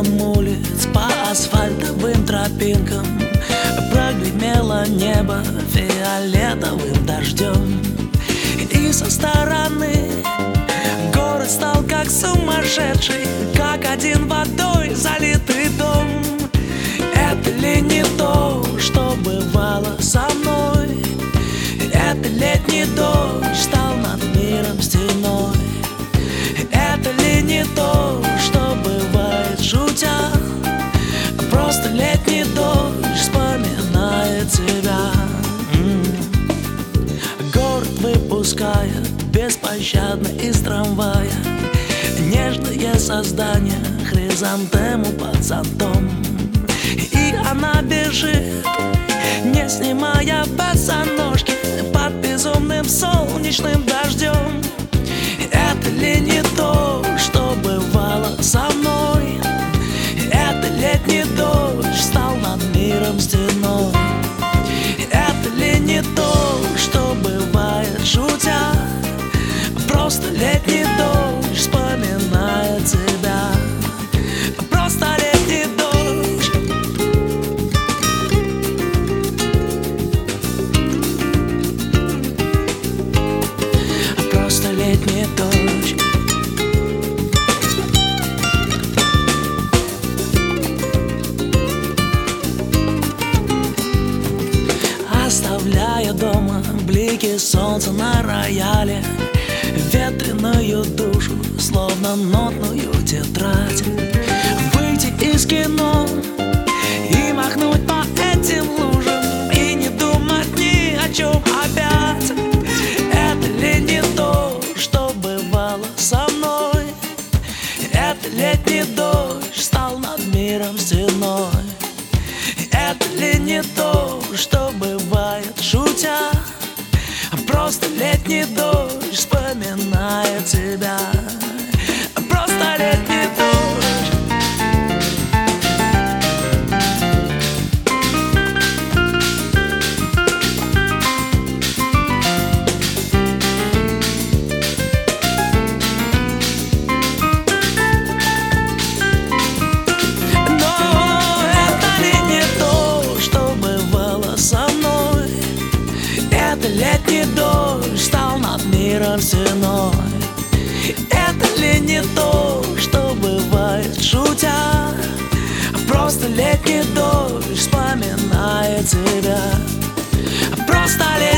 светом улиц по асфальтовым тропинкам прогремело небо фиолетовым дождем. И со стороны город стал как сумасшедший, как один водой залитый дом. Это ли не то, что бывало со мной? Это летний дождь стал над миром стеной. Это ли не то, что бывает шутя? Просто летний дождь вспоминает тебя. Город выпускает беспощадно из трамвая нежное создание, хризантему под зонтом. И она бежит, не снимая босоножки, под безумным солнечным дождем. Это ли не то, что бывало со мной? Это летний дождь стал над миром стеной. Это ли не то, что бывает шутя? Просто летний дождь вспоминает тебя. Просто летний дождь. Просто летний дождь. Оставляя дома блики солнца на рояле, ветреную душу, словно нотную тетрадь. Выйти из кино и махнуть по этим лужам, и не думать ни о чем опять. Это ли не то, что бывало со мной? Это летний дождь стал над миром стеной. Это ли не то, что бывает шутя? Просто летний дождь вспоминает тебя. Просто летний дождь. Но это ли не то, что бывало со мной? Это летний дождь стал над миром стеной. Это ли не то, что бывает шутя? Просто летний дождь вспоминает тебя. Просто летний